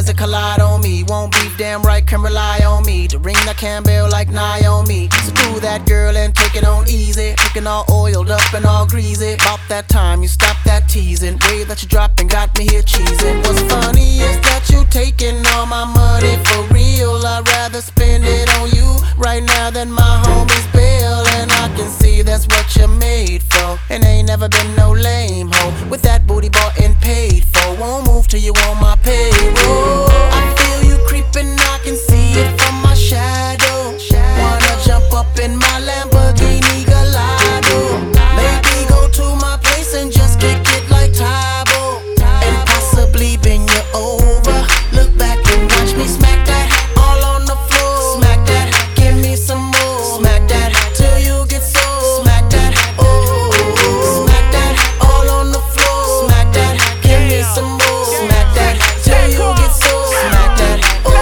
as it collide on me. Won't beef, damn right, can rely on me to ring that Campbell like Naomi. So do that, girl, and take it on easy. Looking all oiled up and all greasy. About that time you stop that teasing. Way that you dropping got me here cheesing. What's funny is that you taking all my money for real. I'd rather spend it on you right now than my homies bill. And I can see that's what you're made for. And ain't never been no lame hoe with that booty bought and paid for. Won't move till you on my payroll. I feel you creeping, I can see it from my shadow. Wanna jump up in my Lamborghini Gallardo. Maybe go to my place and just kick it like Tybo, and possibly bend you over. Look back and watch me smack that all on the floor. Smack that, give me some more. Smack that till you get so. Smack that, oh. Smack that all on the floor. Smack that, give me some more. Smack that till you get so. Smack that,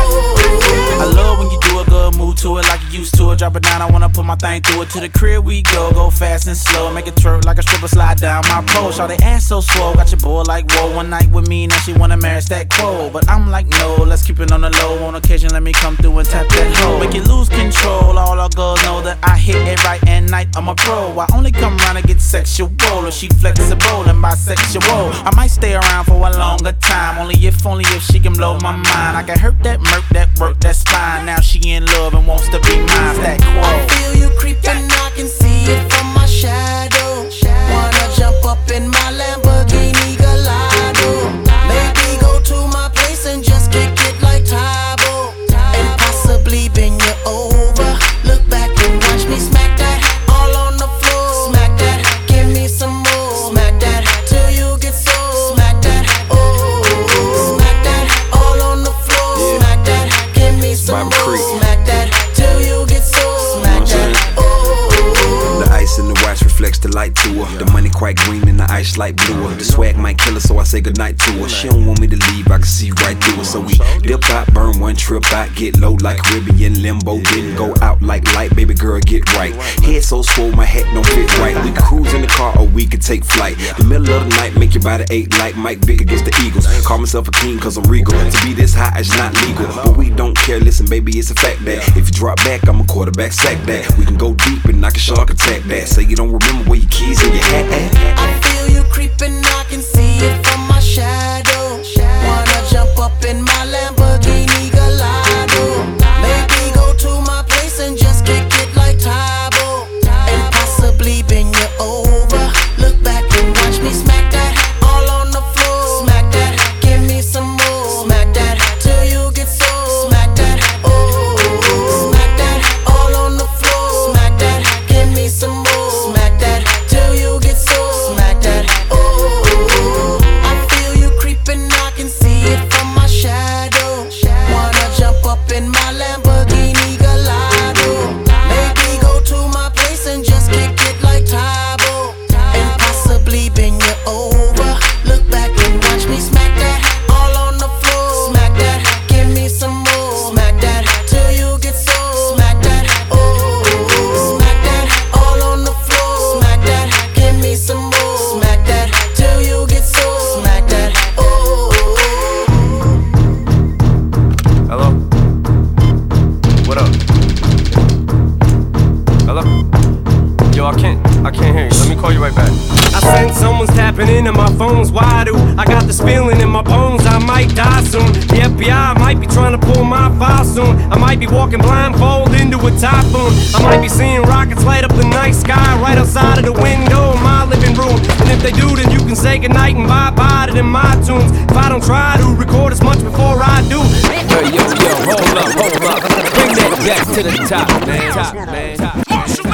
oh. I love when you do a good move to it like you used to it. Drop it down, I wanna put my thing through it. To the crib we go, go fast and slow. Make it twerk like a stripper, slide down my pole. Shout the ass so swole, got your boy like whoa. One night with me, now she wanna marry that quo. But I'm like no, let's keep it on the low. On occasion, let me come through and tap that hoe. Make it lose control, all our girls know that I hit it right at night, I'm a pro. I only come around to get sexual, or she flexible and bisexual. I might stay around for a longer time, only if she can blow my mind. I can hurt that murk, that work, that spine. Now she in love and wants to be mine, that quo. I feel you creeping, I can see it from my shadow. Wanna jump up in my Lamborghini Gallardo. Maybe go to my place and just kick it like Tybo, and possibly bend you over. Look back and watch me smack that all on the floor. Smack that, give me some more. Smack that till you get so. Smack that, oh. Smack that all on the floor. Smack that, give me some more. Smack that till you get so. Smack that, oh. The ice in the watch reflects the light to her. The money quite green and the ice light bluer. The swag might kill her, so I say goodnight to her. She don't want me to leave, I can see right through her. So we dip out, burn one trip out, get low like Caribbean limbo. Then go out like light, baby girl, get right. Head so swole, my hat don't fit right. We can cruise in the car or we can take flight. The middle of the night, make your body ache like Mike Vick against the Eagles. Call myself a king cause I'm regal. To be this high is not legal, but we don't care, listen baby, it's a fact that if you drop back, I'm a quarterback, sack that. We can go deep and knock a shark attack that. Say you don't remember where your keys and your hat at. I feel you creeping, I can see it from my shadow. Wanna jump up in my Lamborghini Gallardo. Maybe go to my place and just kick it like Tybo, and possibly bend you over. Look back and watch me smack that all on the floor. Smack that, give me some more. Smack that till you get so. Smack that, oh. Smack that all on the floor. Smack that, give me some more. Smack that till you get so. Smack that, oh. I feel you creeping, I can see it from my shadow. Wanna jump up in my Lamborghini Gallardo. Maybe go to my place and just kick it like Tybo, and possibly bend you over. Look back and watch me smack that all on the floor. Smack that, give me some more. Smack that till you get so. Smack that, oh. Smack that all on the floor. Smack that, give me some more. Smack that till you get so. Smack that, oh. Hello? What up? Hello? Yo, I can't hear you. Let me call you right back. I sense someone's tapping into my phone's wide. I got this feeling in my bones, I might die soon. The FBI might be trying to pull my file soon. I might be walking blindfold into a typhoon. I might be seeing rockets light up the night sky right outside of the window of my living room. And if they do, then you can say goodnight and bye-bye to them my tunes. If I don't try to record as much before I do. Yo, hold up. Bring that back to the top, man.